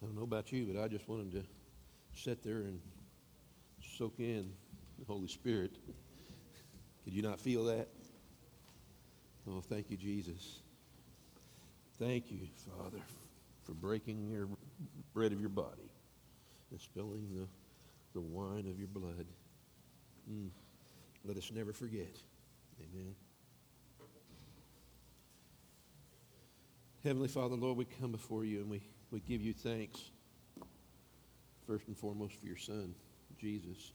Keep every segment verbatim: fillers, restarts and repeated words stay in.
I don't know about you, but I just wanted to sit there and soak in the Holy Spirit. Could you not feel that? Oh, thank you, Jesus. Thank you, Father, for breaking your bread of your body and spilling the, the wine of your blood. Mm. Let us never forget. Amen. Heavenly Father, Lord, we come before you and we, we give you thanks, first and foremost, for your Son, Jesus,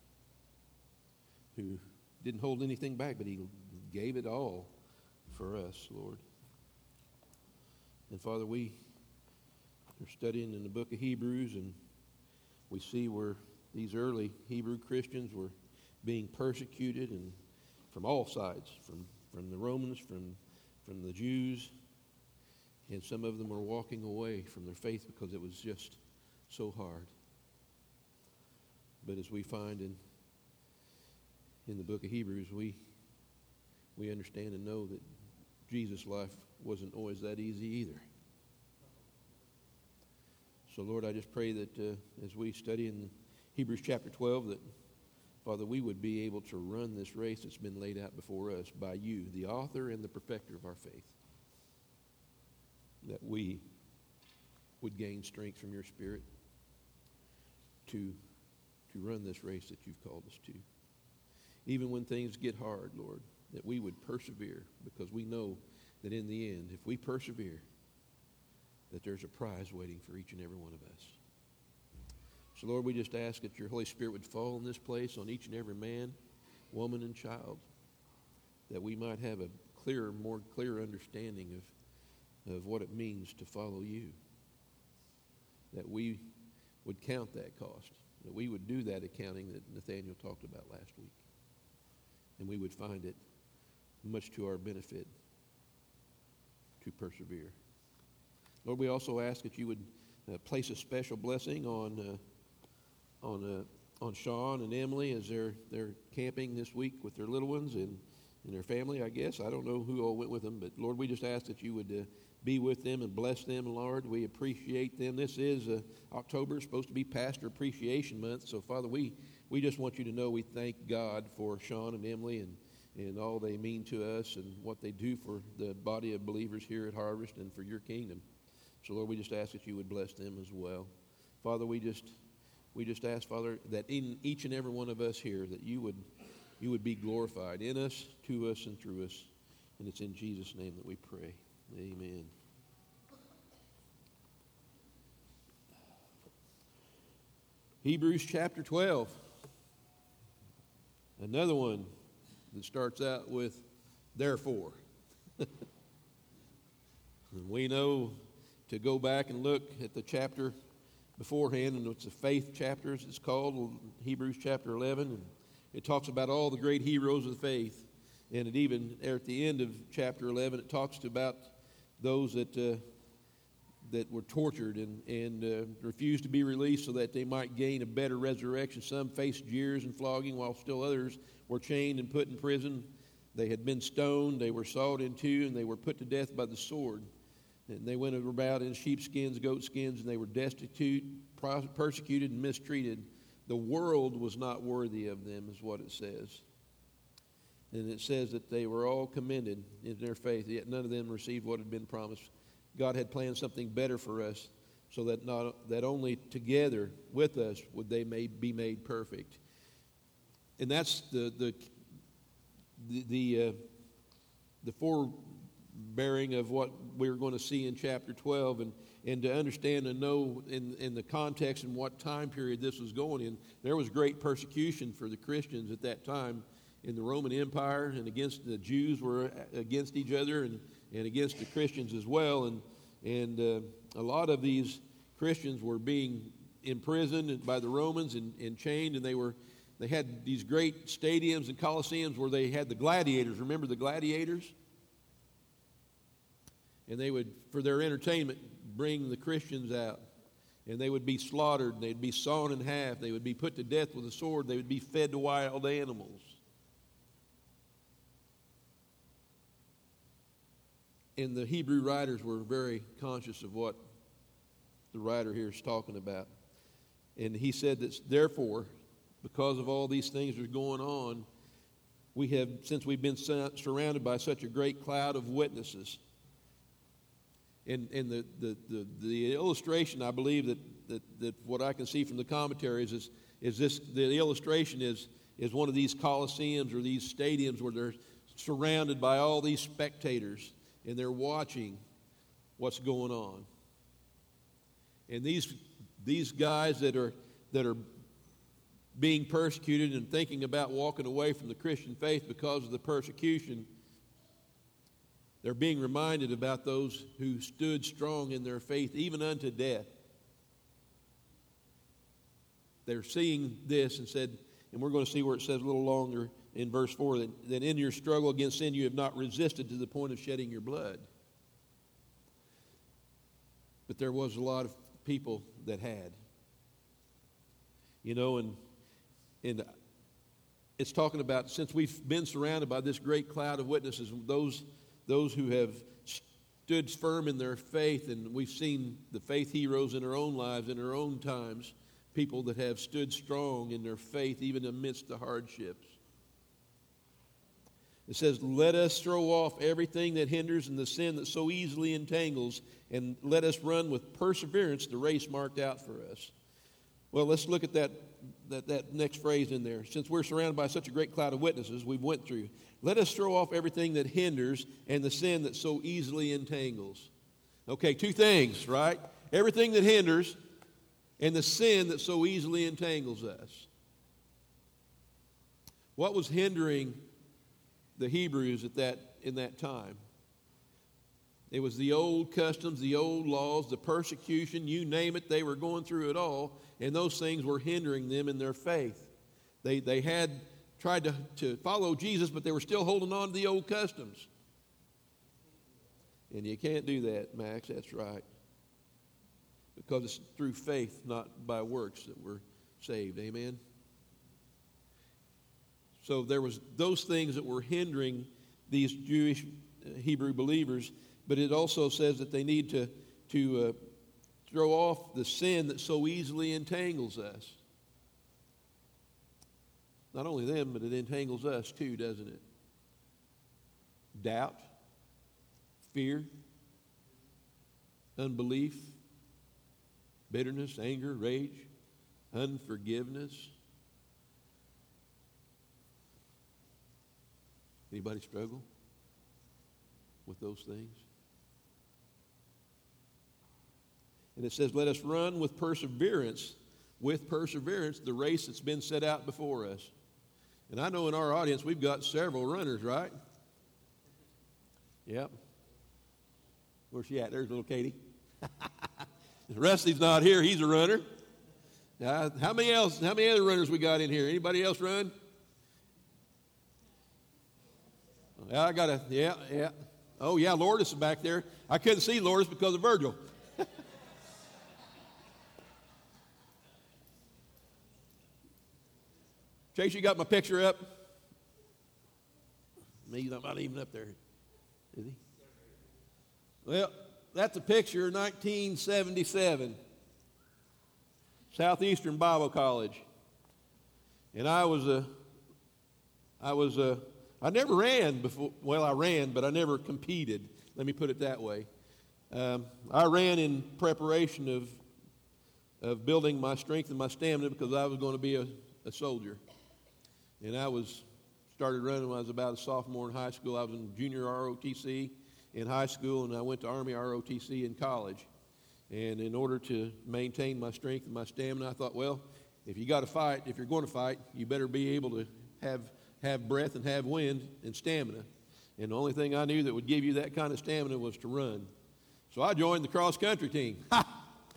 who didn't hold anything back, but he gave it all for us, Lord. And Father, we are studying in the book of Hebrews, and we see where these early Hebrew Christians were being persecuted, and from all sides, from, from the Romans, from, from the Jews, and some of them were walking away from their faith because it was just so hard. But as we find in in the book of Hebrews, we we understand and know that Jesus' life wasn't always that easy either. So, Lord, I just pray that uh, as we study in Hebrews chapter twelve, that, Father, we would be able to run this race that's been laid out before us by you, the author and the perfecter of our faith, that we would gain strength from your Spirit to, to run this race that you've called us to. Even when things get hard, Lord, that we would persevere, because we know that in the end, if we persevere, that there's a prize waiting for each and every one of us. So, Lord, we just ask that your Holy Spirit would fall in this place on each and every man, woman, and child, that we might have a clearer, more clear understanding of, of what it means to follow you, that we would count that cost, that we would do that accounting that Nathaniel talked about last week, and we would find it much to our benefit to persevere. Lord, we also ask that you would uh, place a special blessing on uh, on uh, on Sean and Emily as they're they're camping this week with their little ones and, and their family, I guess. I don't know who all went with them, but Lord, we just ask that you would uh, be with them and bless them, Lord. We appreciate them. This is uh, October, supposed to be Pastor Appreciation Month, so Father, we we just want you to know we thank God for Sean and Emily and and all they mean to us and what they do for the body of believers here at Harvest and for your kingdom. So, Lord, we just ask that you would bless them as well. Father, we just we just ask, Father, that in each and every one of us here, that you would you would be glorified in us, to us, and through us. And it's in Jesus' name that we pray. Amen. Hebrews chapter twelve. Another one that starts out with therefore. And we know to go back and look at the chapter beforehand, and it's a faith chapter, as it's called, Hebrews chapter eleven, and it talks about all the great heroes of the faith. And it even, there at the end of chapter eleven, it talks about those that uh, that were tortured and, and uh, refused to be released so that they might gain a better resurrection. Some faced jeers and flogging, while still others were chained and put in prison. They had been stoned, they were sawed in two, and they were put to death by the sword. And they went about in sheepskins, goatskins, and they were destitute, persecuted, and mistreated. The world was not worthy of them, is what it says. And it says that they were all commended in their faith, yet none of them received what had been promised. God had planned something better for us, so that not that only together with us would they may be made perfect. And that's the the the the, uh, the forebearing of what we're going to see in chapter twelve, and, and to understand and know in, in the context and what time period this was going in. There was great persecution for the Christians at that time in the Roman Empire, and against the Jews were against each other, and, and against the Christians as well. And and uh, a lot of these Christians were being imprisoned by the Romans and, and chained, and they were they had these great stadiums and coliseums where they had the gladiators. Remember the gladiators? And they would, for their entertainment, bring the Christians out. And they would be slaughtered. They'd be sawn in half. They would be put to death with a sword. They would be fed to wild animals. And the Hebrew writers were very conscious of what the writer here is talking about. And he said that, therefore, because of all these things that are going on, we have, since we've been surrounded by such a great cloud of witnesses. And, and the, the, the, the illustration, I believe, that, that, that what I can see from the commentaries is, is this, the illustration is, is one of these coliseums or these stadiums where they're surrounded by all these spectators and they're watching what's going on. And these, these guys that are, that are being persecuted and thinking about walking away from the Christian faith because of the persecution, they're being reminded about those who stood strong in their faith even unto death. They're seeing this and said, and we're going to see where it says a little longer in verse four, that, that in your struggle against sin you have not resisted to the point of shedding your blood. But there was a lot of people that had. You know, and and it's talking about, since we've been surrounded by this great cloud of witnesses, those those who have stood firm in their faith, and we've seen the faith heroes in our own lives, in our own times, people that have stood strong in their faith even amidst the hardships. It says, let us throw off everything that hinders and the sin that so easily entangles, and let us run with perseverance the race marked out for us. Well, let's look at that, that, that next phrase in there. Since we're surrounded by such a great cloud of witnesses we've went through, let us throw off everything that hinders and the sin that so easily entangles. Okay, two things, right? Everything that hinders and the sin that so easily entangles us. What was hindering the Hebrews at that in that time? It was the old customs, the old laws, the persecution, you name it, they were going through it all, and those things were hindering them in their faith. They they had tried to, to follow Jesus, but they were still holding on to the old customs. And you can't do that, Max, that's right. Because it's through faith, not by works, that we're saved. Amen? So there was those things that were hindering these Jewish uh, Hebrew believers, but it also says that they need to, to uh, throw off the sin that so easily entangles us. Not only them, but it entangles us too, doesn't it? Doubt, fear, unbelief, bitterness, anger, rage, unforgiveness. Anybody struggle with those things? And it says, let us run with perseverance, with perseverance, the race that's been set out before us. And I know in our audience we've got several runners, right? Yep. Where's she at? There's little Katie. Rusty's not here. He's a runner. Uh, how many else? How many other runners we got in here? Anybody else run? Yeah, I got a, yeah, yeah. Oh, yeah, Lourdes is back there. I couldn't see Lourdes because of Virgil. Chase, you got my picture up? He's not even up there, is he? Well, that's a picture of nineteen seventy-seven, Southeastern Bible College. And I was a, I was a, I never ran before, well, I ran, but I never competed. Let me put it that way. Um, I ran in preparation of, of building my strength and my stamina because I was going to be a, a soldier. And I was started running when I was about a sophomore in high school. I was in junior R O T C in high school, and I went to Army R O T C in college. And in order to maintain my strength and my stamina, I thought, well, if you got to fight, if you're going to fight, you better be able to have have breath and have wind and stamina. And the only thing I knew that would give you that kind of stamina was to run. So I joined the cross-country team. Ha!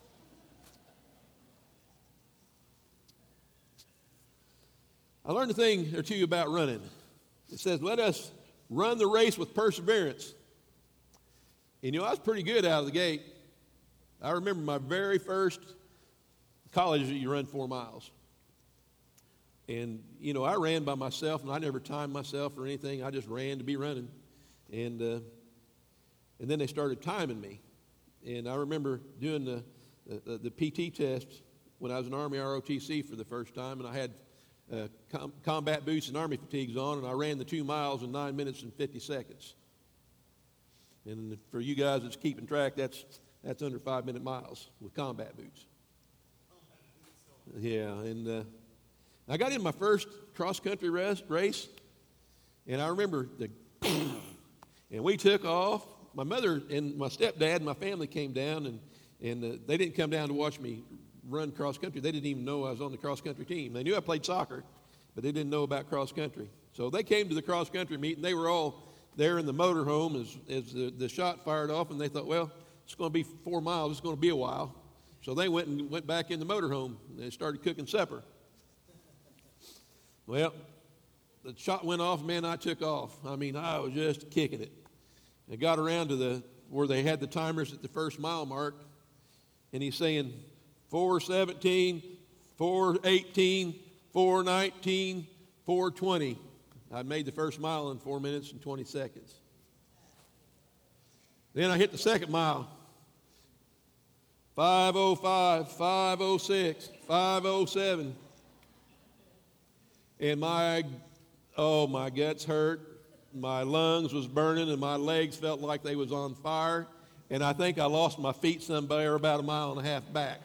I learned a thing or two about running. It says, let us run the race with perseverance. And, you know, I was pretty good out of the gate. I remember my very first college, you run four miles. And, you know, I ran by myself, and I never timed myself or anything. I just ran to be running. And uh, and then they started timing me. And I remember doing the, the, the, the P T test when I was in Army R O T C for the first time, and I had uh, com- combat boots and Army fatigues on, and I ran the two miles in nine minutes and fifty seconds. And for you guys that's keeping track, that's that's under five-minute miles with combat boots. Yeah, and uh, I got in my first cross-country race, race, and I remember the, and we took off. My mother and my stepdad and my family came down, and and uh, they didn't come down to watch me run cross-country. They didn't even know I was on the cross-country team. They knew I played soccer, but they didn't know about cross-country. So they came to the cross-country meet, and they were all there in the motorhome as, as the, the shot fired off, and they thought, well, it's going to be four miles. It's going to be a while. So they went and went back in the motorhome, and they started cooking supper. Well, the shot went off, man, I took off. I mean, I was just kicking it. I got around to the where they had the timers at the first mile mark, and he's saying four seventeen, four eighteen, four nineteen, four twenty. I made the first mile in four minutes and twenty seconds. Then I hit the second mile. five oh five, five oh six, five oh seven. And my, oh, my guts hurt. My lungs was burning, and my legs felt like they was on fire. And I think I lost my feet somewhere about a mile and a half back.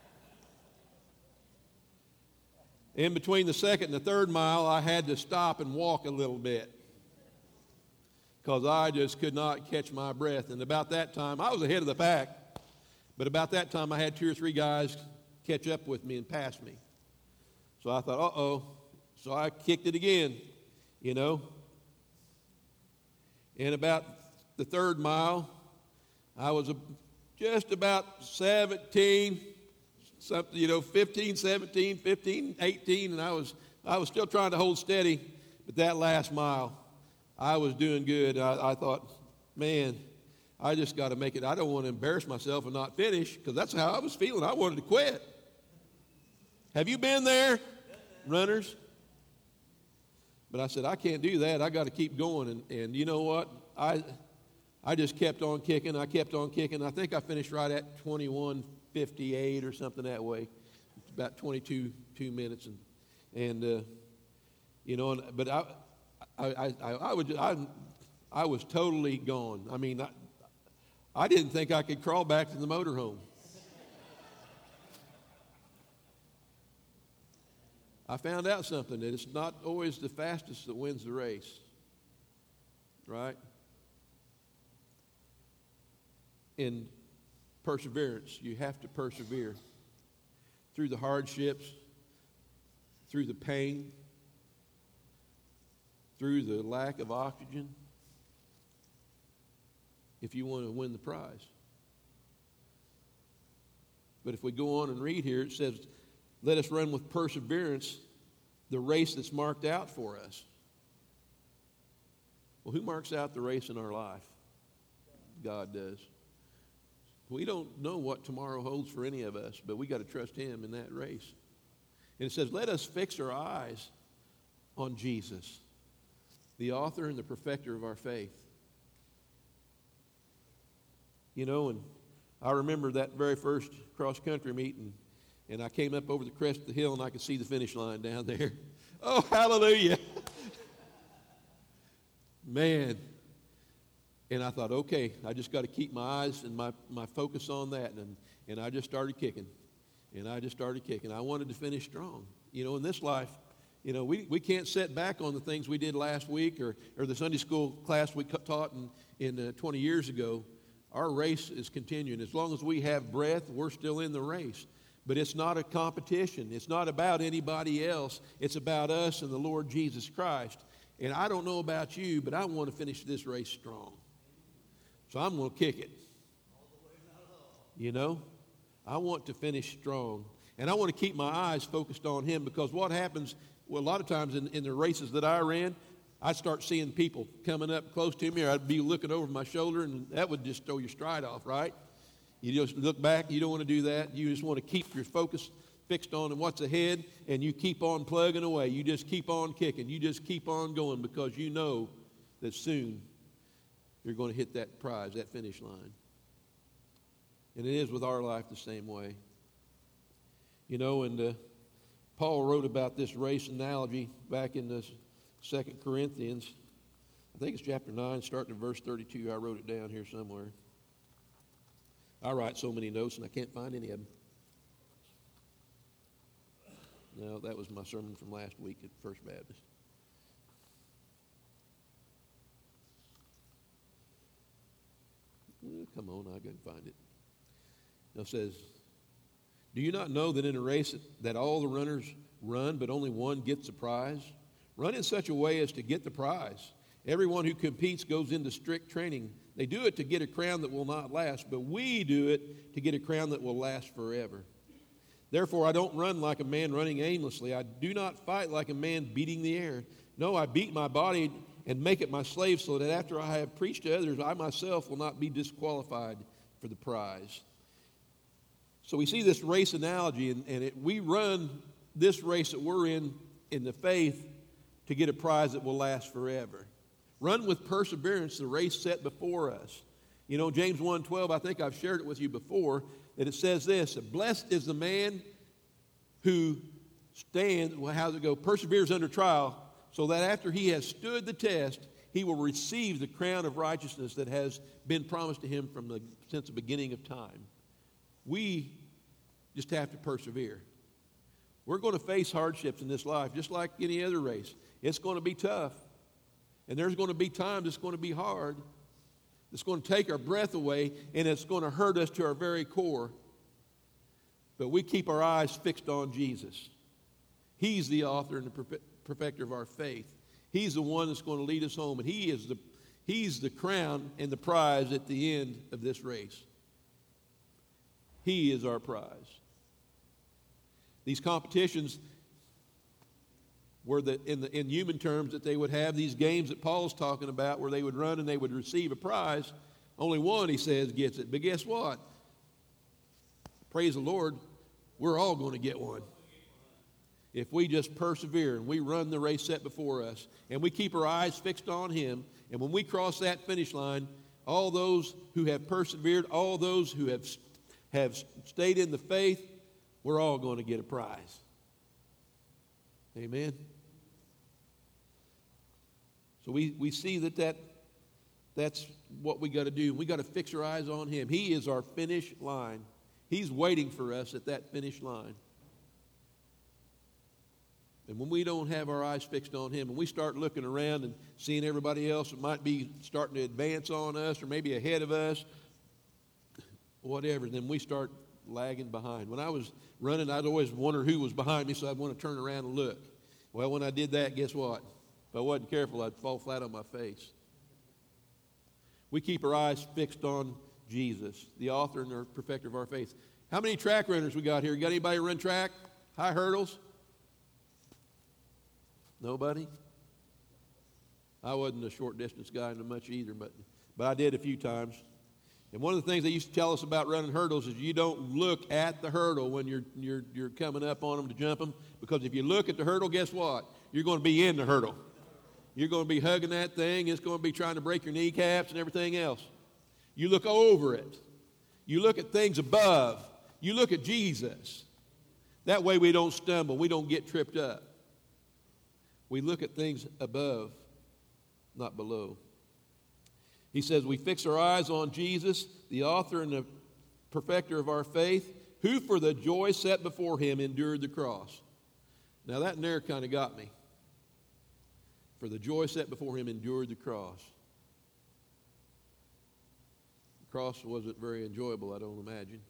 In between the second and the third mile, I had to stop and walk a little bit because I just could not catch my breath. And about that time, I was ahead of the pack, but about that time, I had two or three guys catch up with me and pass me. So I thought, uh-oh. So I kicked it again, you know. And about the third mile, I was a, just about seventeen, something, you know, fifteen, seventeen, fifteen, eighteen, and I was I was still trying to hold steady. But that last mile, I was doing good. I, I thought, man, I just got to make it. I don't want to embarrass myself and not finish because that's how I was feeling. I wanted to quit. Have you been there, runners? But I said, I can't do that. I got to keep going. And, and you know what? I I just kept on kicking. I kept on kicking. I think I finished right at twenty-one fifty-eight or something that way. It's about twenty-two two minutes. And, and uh, you know, and, but I I, I, I, would, I, I was totally gone. I mean, I, I didn't think I could crawl back to the motorhome. I found out something, that it's not always the fastest that wins the race, right? In perseverance, you have to persevere through the hardships, through the pain, through the lack of oxygen, if you want to win the prize. But if we go on and read here, it says, let us run with perseverance the race that's marked out for us. Well, who marks out the race in our life? God does. We don't know what tomorrow holds for any of us, but we got to trust Him in that race. And it says, let us fix our eyes on Jesus, the author and the perfecter of our faith. You know, and I remember that very first cross-country meeting. And I came up over the crest of the hill, and I could see the finish line down there. Oh, hallelujah. Man. And I thought, okay, I just got to keep my eyes and my, my focus on that. And, and I just started kicking. And I just started kicking. I wanted to finish strong. You know, in this life, you know, we, we can't set back on the things we did last week or, or the Sunday school class we taught in, in uh, twenty years ago. Our race is continuing. As long as we have breath, we're still in the race. But it's not a competition. It's not about anybody else. It's about us and the Lord Jesus Christ. And I don't know about you, but I want to finish this race strong. So I'm going to kick it. You know? I want to finish strong. And I want to keep my eyes focused on Him, because what happens, well, a lot of times in, in the races that I ran, I'd start seeing people coming up close to me, or I'd be looking over my shoulder, and that would just throw your stride off, right? You just look back. You don't want to do that. You just want to keep your focus fixed on what's ahead, and you keep on plugging away. You just keep on kicking. You just keep on going, because you know that soon you're going to hit that prize, that finish line. And it is with our life the same way. You know, and uh, Paul wrote about this race analogy back in the Second Corinthians. I think it's chapter nine, starting at verse thirty-two. I wrote it down here somewhere. I write so many notes and I can't find any of them. No, that was my sermon from last week at First Baptist. Well, come on, I can find it. Now it says, do you not know that in a race that all the runners run, but only one gets the prize? Run in such a way as to get the prize. Everyone who competes goes into strict training. They do it to get a crown that will not last, but we do it to get a crown that will last forever. Therefore, I don't run like a man running aimlessly. I do not fight like a man beating the air. No, I beat my body and make it my slave so that after I have preached to others, I myself will not be disqualified for the prize. So we see this race analogy, and, and it, we run this race that we're in in the faith to get a prize that will last forever. Run with perseverance the race set before us. You know, James one twelve, I think I've shared it with you before, that it says this, that blessed is the man who stands, well, how does it go, perseveres under trial, so that after he has stood the test, he will receive the crown of righteousness that has been promised to him from the, since the beginning of time. We just have to persevere. We're going to face hardships in this life, just like any other race. It's going to be tough. And there's going to be times it's going to be hard. It's going to take our breath away, and it's going to hurt us to our very core. But we keep our eyes fixed on Jesus. He's the author and the perfecter of our faith. He's the one that's going to lead us home, and he is the, he's the crown and the prize at the end of this race. He is our prize. These competitions were that in, the, in human terms that they would have these games that Paul's talking about where they would run and they would receive a prize. Only one, he says, gets it. But guess what? Praise the Lord, we're all going to get one. If we just persevere and we run the race set before us and we keep our eyes fixed on him, and when we cross that finish line, all those who have persevered, all those who have, have stayed in the faith, we're all going to get a prize. Amen. So we, we see that, that that's what we got to do. We got to fix our eyes on him. He is our finish line. He's waiting for us at that finish line. And when we don't have our eyes fixed on him, and we start looking around and seeing everybody else that might be starting to advance on us or maybe ahead of us, whatever, then we start lagging behind. When I was running, I'd always wonder who was behind me, so I'd want to turn around and look. Well, when I did that, guess what? If I wasn't careful, I'd fall flat on my face. We keep our eyes fixed on Jesus, the author and the perfecter of our faith. How many track runners we got here? You got anybody run track? High hurdles? Nobody? I wasn't a short distance guy much either, but, but I did a few times. And one of the things they used to tell us about running hurdles is you don't look at the hurdle when you're, you're, you're coming up on them to jump them, because if you look at the hurdle, guess what? You're going to be in the hurdle. You're going to be hugging that thing. It's going to be trying to break your kneecaps and everything else. You look over it. You look at things above. You look at Jesus. That way we don't stumble. We don't get tripped up. We look at things above, not below. He says we fix our eyes on Jesus, the author and the perfecter of our faith, who for the joy set before him endured the cross. Now that in there kind of got me. For the joy set before him endured the cross. The cross wasn't very enjoyable, I don't imagine.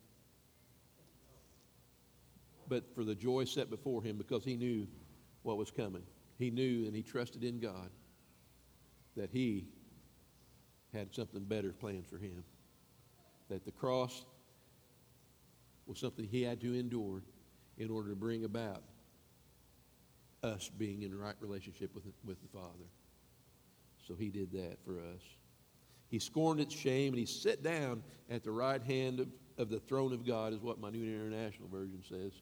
But for the joy set before him, because he knew what was coming. He knew and he trusted in God that he had something better planned for him. That the cross was something he had to endure in order to bring about us being in the right relationship with, with the Father. So he did that for us. He scorned its shame, and he sat down at the right hand of, of the throne of God, is what my New International Version says.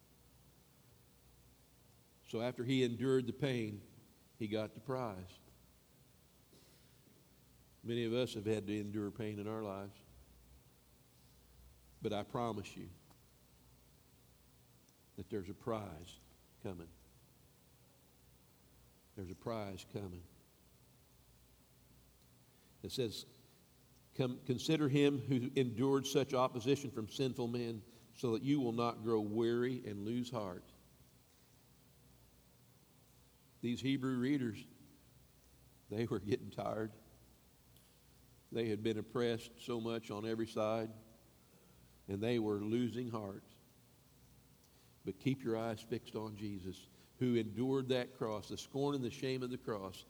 So after he endured the pain, he got the prize. Many of us have had to endure pain in our lives. But I promise you that there's a prize coming. There's a prize coming. It says, Come, consider him who endured such opposition from sinful men, so that you will not grow weary and lose heart. These Hebrew readers, they were getting tired. They had been oppressed so much on every side, and they were losing heart. But keep your eyes fixed on Jesus, who endured that cross, the scorn and the shame of the cross.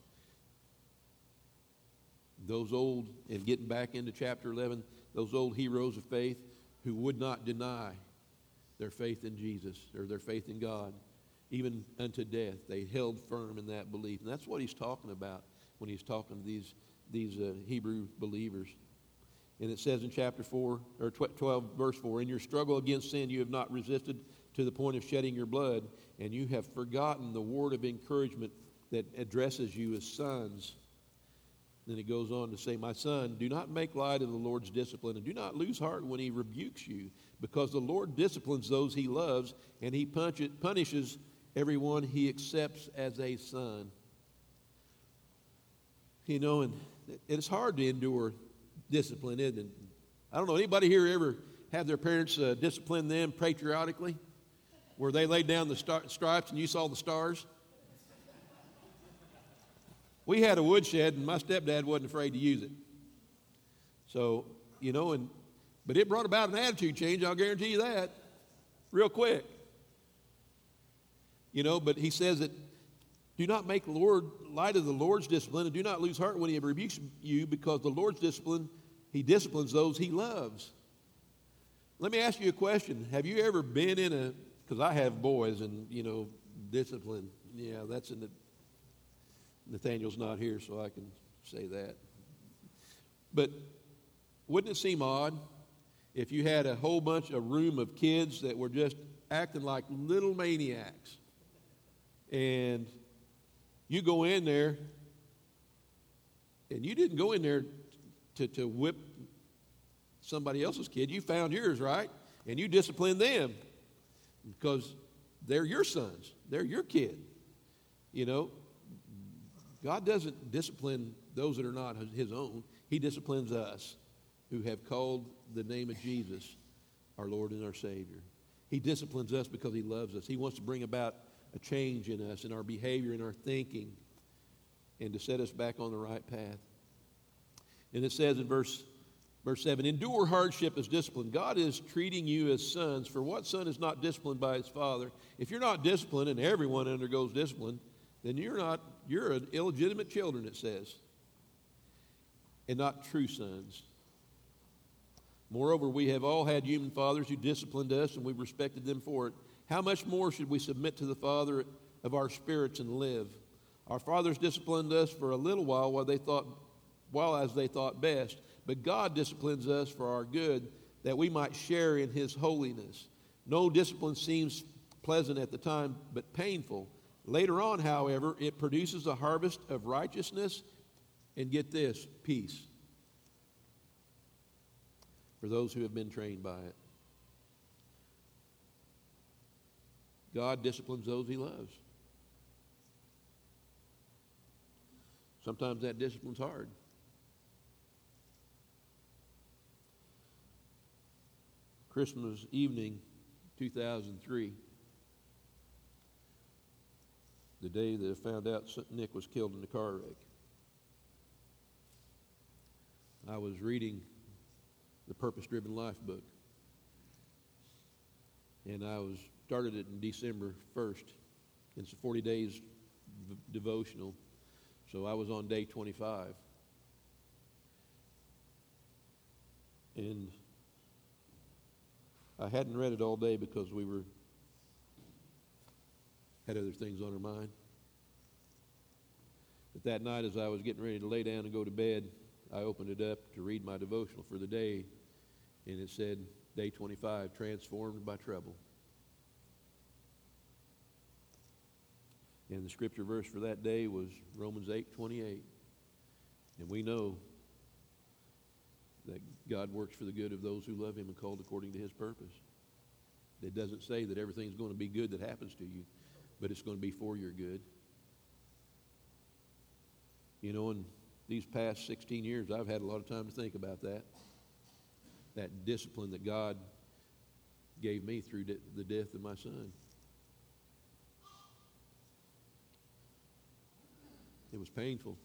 Those old, and getting back into chapter eleven, those old heroes of faith who would not deny their faith in Jesus or their faith in God, even unto death. They held firm in that belief. And that's what he's talking about when he's talking to these, these uh, Hebrew believers. And it says in chapter four, or twelve, verse four, in your struggle against sin, you have not resisted to the point of shedding your blood, and you have forgotten the word of encouragement that addresses you as sons. Then it goes on to say, my son, do not make light of the Lord's discipline, and do not lose heart when he rebukes you, because the Lord disciplines those he loves, and he punishes everyone he accepts as a son. You know, and it's hard to endure discipline, isn't it? I don't know, anybody here ever have their parents uh, discipline them patriotically, where they laid down the star- stripes and you saw the stars? We had a woodshed, and my stepdad wasn't afraid to use it. So, you know, and but it brought about an attitude change, I'll guarantee you that, real quick. You know, but he says that do not make Lord light of the Lord's discipline, and do not lose heart when he rebukes you, because the Lord's discipline, he disciplines those he loves. Let me ask you a question. Have you ever been in a, because I have boys, and, you know, discipline, yeah, that's in the, Nathaniel's not here, so I can say that. But wouldn't it seem odd if you had a whole bunch, a room of kids that were just acting like little maniacs, and you go in there, and you didn't go in there to, to whip somebody else's kid. You found yours, right? And you disciplined them because they're your sons. They're your kid, you know. God doesn't discipline those that are not his own. He disciplines us who have called the name of Jesus, our Lord and our Savior. He disciplines us because he loves us. He wants to bring about a change in us, in our behavior, in our thinking, and to set us back on the right path. And it says in verse, verse seven, endure hardship as discipline. God is treating you as sons. For what son is not disciplined by his father? If you're not disciplined, and everyone undergoes discipline, then you're not, you're an illegitimate children, it says, and not true sons. Moreover, we have all had human fathers who disciplined us, and we respected them for it. How much more should we submit to the Father of our spirits and live? Our fathers disciplined us for a little while while they thought, while as they thought best, but God disciplines us for our good, that we might share in his holiness. No discipline seems pleasant at the time, but painful. Later on, however, it produces a harvest of righteousness, and get this, peace, for those who have been trained by it. God disciplines those he loves. Sometimes that discipline's hard. Christmas evening, two thousand three, the day that I found out Nick was killed in a car wreck. I was reading the Purpose Driven Life book, and I was started it in December first. It's a forty days v- devotional, so I was on day twenty-five. And I hadn't read it all day because we were had other things on our mind. But that night, as I was getting ready to lay down and go to bed, I opened it up to read my devotional for the day, and it said, day twenty-five, transformed by trouble. And the scripture verse for that day was Romans eight twenty-eight. And we know that God works for the good of those who love him and called according to his purpose. It doesn't say that everything's going to be good that happens to you, but it's going to be for your good. You know, in these past sixteen years, I've had a lot of time to think about that. That discipline that God gave me through de- the death of my son. It was painful.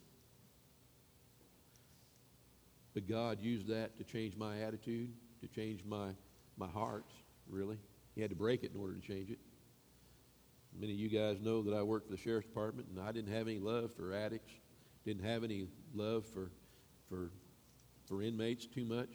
But God used that to change my attitude, to change my, my heart, really. He had to break it in order to change it. Many of you guys know that I worked for the sheriff's department, and I didn't have any love for addicts, didn't have any love for, for, for inmates too much.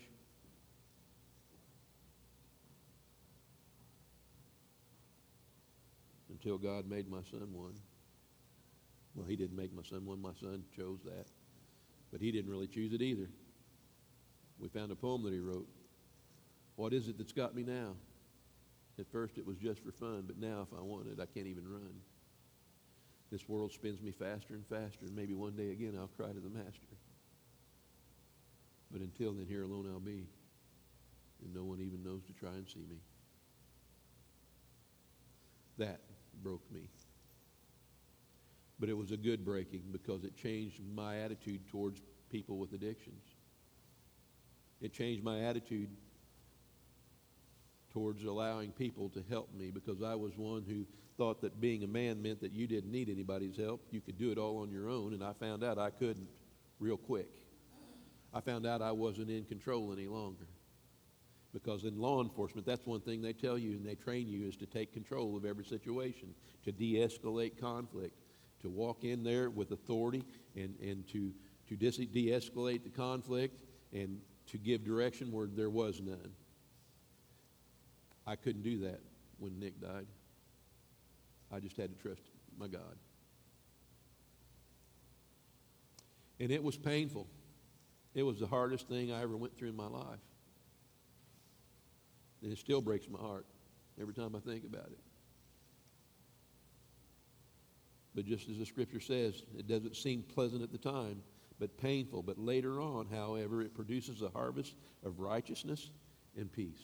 Until God made my son one. Well, he didn't make my son one. My son chose that. But he didn't really choose it either. We found a poem that he wrote. What is it that's got me now? At first it was just for fun, but now if I want it, I can't even run. This world spins me faster and faster, and maybe one day again I'll cry to the Master. But until then, here alone I'll be, and no one even knows to try and see me. That broke me. But it was a good breaking because it changed my attitude towards people with addictions. It changed my attitude towards allowing people to help me, because I was one who thought that being a man meant that you didn't need anybody's help. You could do it all on your own, and I found out I couldn't real quick. I found out I wasn't in control any longer. Because in law enforcement, that's one thing they tell you and they train you, is to take control of every situation, to de-escalate conflict, to walk in there with authority and, and to, to de-escalate the conflict and to give direction where there was none. I couldn't do that when Nick died. I just had to trust my God. And it was painful. It was the hardest thing I ever went through in my life. And it still breaks my heart every time I think about it. But just as the scripture says, it doesn't seem pleasant at the time, but painful. But later on, however, it produces a harvest of righteousness and peace.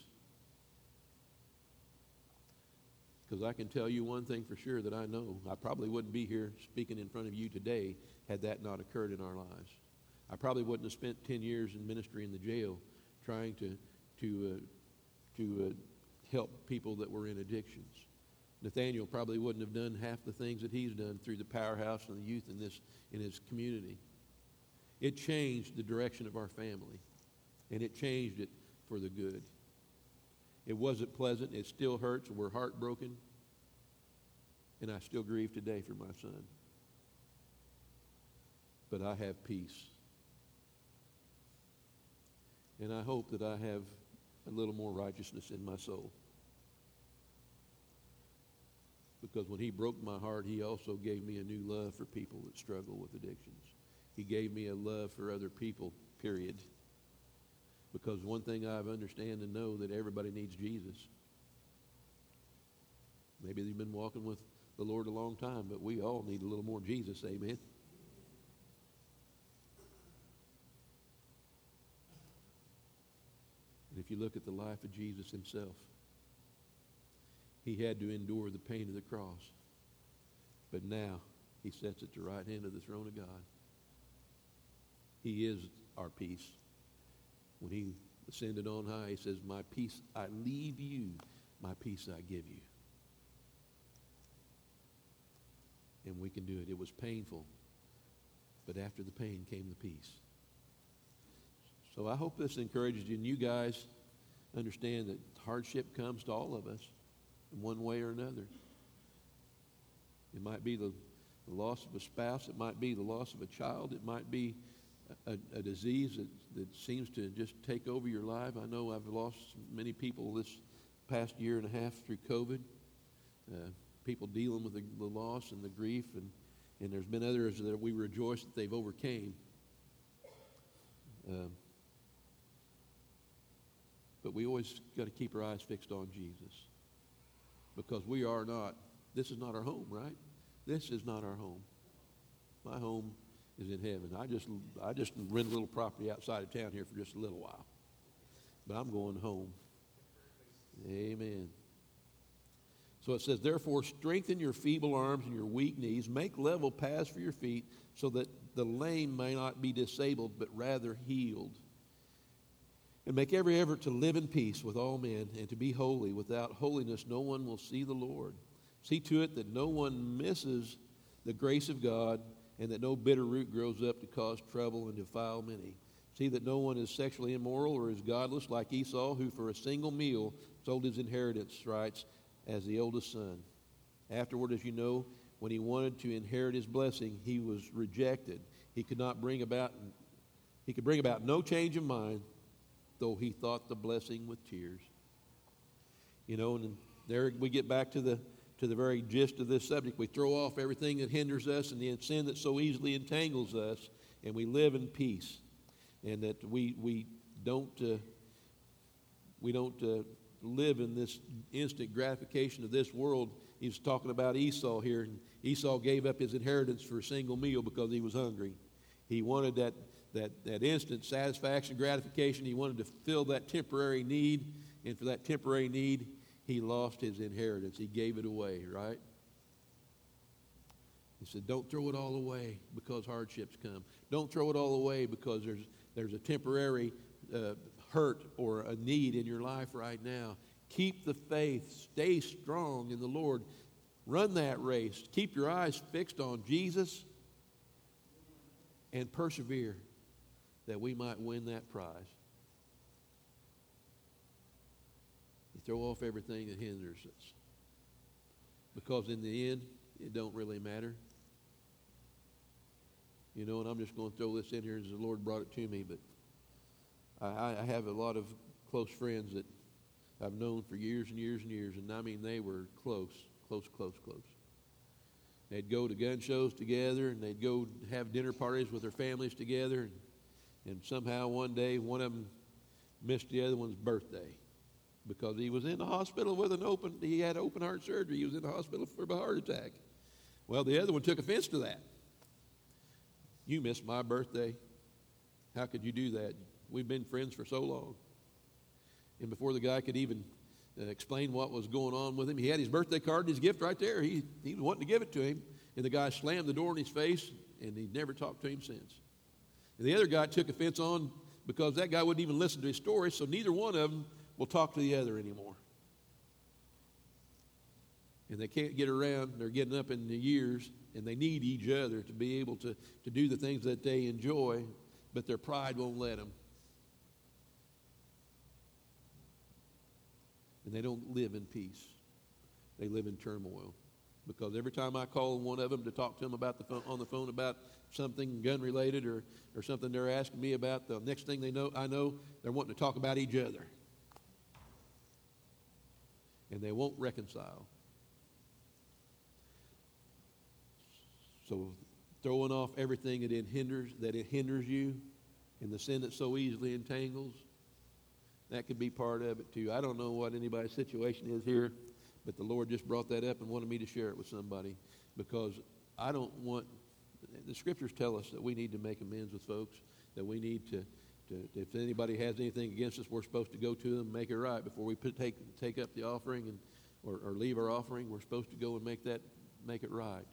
Because I can tell you one thing for sure that I know. I probably wouldn't be here speaking in front of you today had that not occurred in our lives. I probably wouldn't have spent ten years in ministry in the jail trying to, to, uh, to uh, help people that were in addictions. Nathaniel probably wouldn't have done half the things that he's done through the powerhouse and the youth in this in his community. It changed the direction of our family, and it changed it for the good. It wasn't pleasant. It still hurts. We're heartbroken, and I still grieve today for my son. But I have peace, and I hope that I have a little more righteousness in my soul. Because when he broke my heart, he also gave me a new love for people that struggle with addictions. He gave me a love for other people, period. Because one thing I understand and know, that everybody needs Jesus. Maybe they've been walking with the Lord a long time, but we all need a little more Jesus, amen? And if you look at the life of Jesus himself, he had to endure the pain of the cross. But now he sits at the right hand of the throne of God. He is our peace. When he ascended on high, he says, my peace I leave you, my peace I give you. And we can do it. It was painful, but after the pain came the peace. So I hope this encourages you, and you guys understand that hardship comes to all of us in one way or another. It might be the, the loss of a spouse. It might be the loss of a child. It might be a, a disease that, that seems to just take over your life. I know I've lost many people this past year and a half through COVID. Uh, people dealing with the, the loss and the grief, and, and there's been others that we rejoice that they've overcame. Um, but we always got to keep our eyes fixed on Jesus, because we are not, this is not our home, right? This is not our home. My home is in heaven. I just I just rent a little property outside of town here for just a little while. but I'm going home. Amen. So it says, therefore, strengthen your feeble arms and your weak knees. Make level paths for your feet so that the lame may not be disabled, but rather healed. And make every effort to live in peace with all men and to be holy. Without holiness, no one will see the Lord. See to it that no one misses the grace of God and that no bitter root grows up to cause trouble and defile many. See that no one is sexually immoral or is godless like Esau, who for a single meal sold his inheritance rights as the oldest son. Afterward, as you know, when he wanted to inherit his blessing, he was rejected. He could not bring about, he could bring about no change of mind, though he thought the blessing with tears. You know, and there we get back to the to the very gist of this subject. We throw off everything that hinders us and the sin that so easily entangles us, and we live in peace. And that we we don't uh, we don't uh, live in this instant gratification of this world. He's talking about Esau here, and Esau gave up his inheritance for a single meal because he was hungry. He wanted that that that instant satisfaction, gratification. He wanted to fill that temporary need, and for that temporary need, he lost his inheritance. He gave it away, right? He said, don't throw it all away because hardships come. Don't throw it all away because there's there's a temporary uh, hurt or a need in your life right now. Keep the faith. Stay strong in the Lord. Run that race. Keep your eyes fixed on Jesus and persevere that we might win that prize. You throw off everything that hinders us, because in the end, it don't really matter. You know, and I'm just going to throw this in here as the Lord brought it to me, but I, I have a lot of close friends that I've known for years and years and years, and I mean, they were close, close, close, close. They'd go to gun shows together, and they'd go have dinner parties with their families together, and, and somehow one day, one of them missed the other one's birthday because he was in the hospital with an open, he had open heart surgery. He was in the hospital for a heart attack. Well, the other one took offense to that. You missed my birthday. How could you do that? We've been friends for so long. And before the guy could even uh, explain what was going on with him, he had his birthday card and his gift right there. He, he was wanting to give it to him. And the guy slammed the door in his face, and he never talked to him since. And the other guy took offense on because that guy wouldn't even listen to his story, so neither one of them will talk to the other anymore. And they can't get around. They're getting up in the years, and they need each other to be able to, to do the things that they enjoy, but their pride won't let them. And they don't live in peace. They live in turmoil. Because every time I call one of them to talk to them about the phone, on the phone about something gun-related or, or something they're asking me about, the next thing they know, I know they're wanting to talk about each other. And they won't reconcile. So throwing off everything that it hinders, that it hinders you, and the sin that so easily entangles, that could be part of it too. I don't know what anybody's situation is here, but the Lord just brought that up and wanted me to share it with somebody, because I don't want, the scriptures tell us that we need to make amends with folks, that we need to, to if anybody has anything against us, we're supposed to go to them and make it right before we put, take take up the offering and or, or leave our offering. We're supposed to go and make that make it right.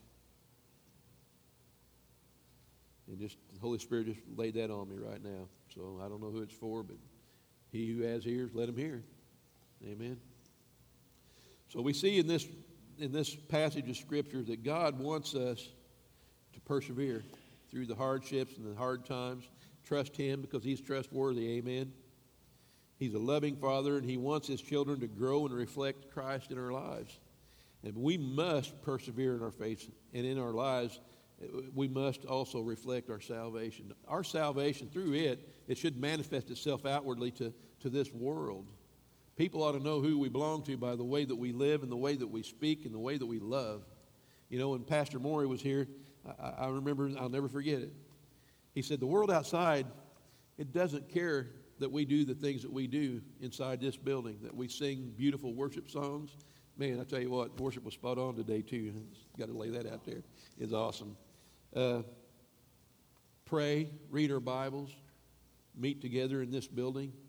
And just the Holy Spirit just laid that on me right now. So I don't know who it's for, but he who has ears, let him hear. Amen. So we see in this in this passage of Scripture that God wants us to persevere through the hardships and the hard times. Trust Him because He's trustworthy. Amen. He's a loving Father, and He wants His children to grow and reflect Christ in our lives. And we must persevere in our faith, and in our lives, we must also reflect our salvation. Our salvation, through it, it should manifest itself outwardly to, to this world. People ought to know who we belong to by the way that we live and the way that we speak and the way that we love. You know, when Pastor Morey was here, I, I remember, I'll never forget it. He said, the world outside, it doesn't care that we do the things that we do inside this building, that we sing beautiful worship songs. Man, I tell you what, worship was spot on today, too. Got to lay that out there. It's awesome. Uh, pray, read our Bibles, meet together in this building.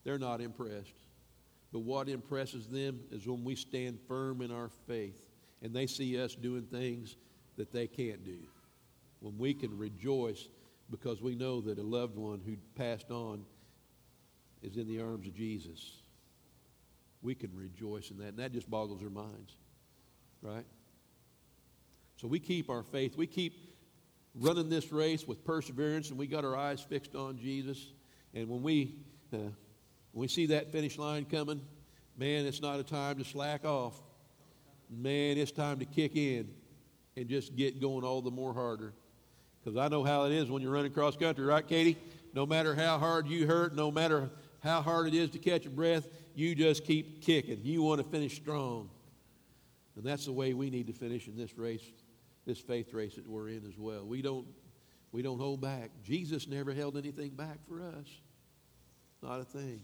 They're not impressed. But what impresses them is when we stand firm in our faith and they see us doing things that they can't do. When we can rejoice because we know that a loved one who passed on is in the arms of Jesus. We can rejoice in that, and that just boggles their minds, right? So we keep our faith. We keep running this race with perseverance, and we got our eyes fixed on Jesus. And when we uh, when we see that finish line coming, man, it's not a time to slack off. Man, it's time to kick in and just get going all the more harder. Because I know how it is when you're running cross country, right, Katie? No matter how hard you hurt, no matter how hard it is to catch a breath, you just keep kicking. You want to finish strong. And that's the way we need to finish in this race, this faith race that we're in as well. We don't, we don't hold back. Jesus never held anything back for us. Not a thing.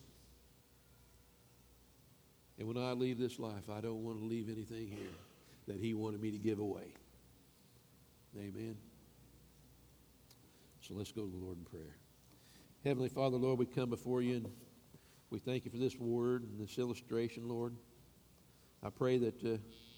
And when I leave this life, I don't want to leave anything here that he wanted me to give away. Amen. So let's go to the Lord in prayer. Heavenly Father, Lord, we come before you and we thank you for this word and this illustration, Lord. I pray that uh,